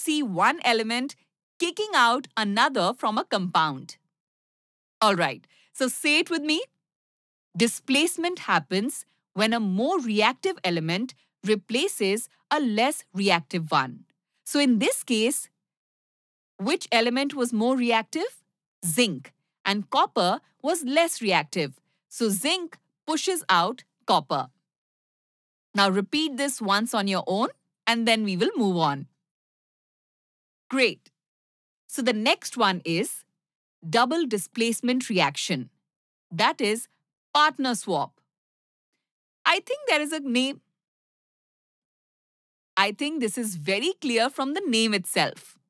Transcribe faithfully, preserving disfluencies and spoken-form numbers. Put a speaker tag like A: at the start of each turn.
A: see one element kicking out another from a compound. All right, so say it with me. Displacement happens when a more reactive element replaces a less reactive one. So in this case, which element was more reactive? Zinc. And copper was less reactive. So zinc pushes out copper. Now repeat this once on your own and then we will move on. Great. So the next one is double displacement reaction. That is partner swap. I think there is a name. I think this is very clear from the name itself.